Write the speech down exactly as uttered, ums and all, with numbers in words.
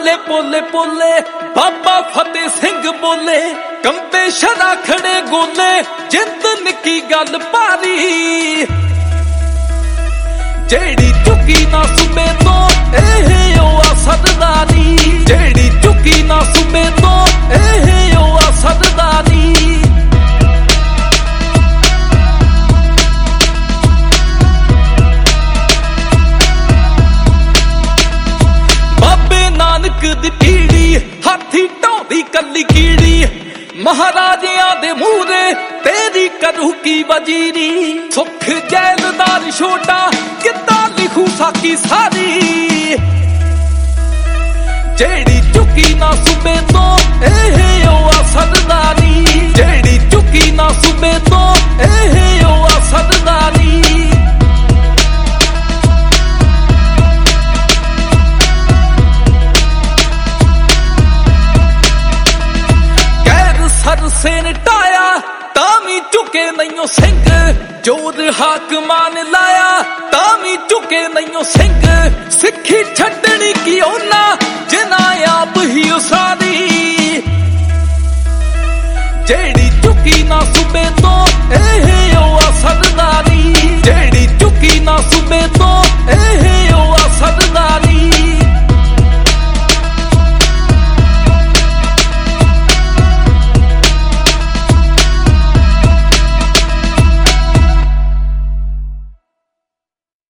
बोले पोले पोले बाबा फतेह सिंह बोले कंबे शरा खड़े गोले जिंद निकी गल पारी जेड़ी चुकी ना सुबे तो एह ओ सरदारी जेड़ी चुकी ना सुबे तो एह ओ सरदारी बाबे नानक दी पीड़ी हाथी ढोंदी कली कीड़ी महाराजियां दे मूरे तेरी करू की वजीरी सुख जैलदार छोटा किता लिखू साकी सारी जेड़ी चुकी ना सुबे तो एह ओ सरदारी जेड़ी चुकी ना सुबे तो एह ओ सरदारी सर से निटाया तामी चुके नहीं सिंह जोर हाकमान लाया तामी चुके नहीं सिंह सिखी छड़नी की ओना जिना आप ही उसारी जेड़ी चुकी ना सुबे तो एह ओ सरदारी जेड़ी चुकी ना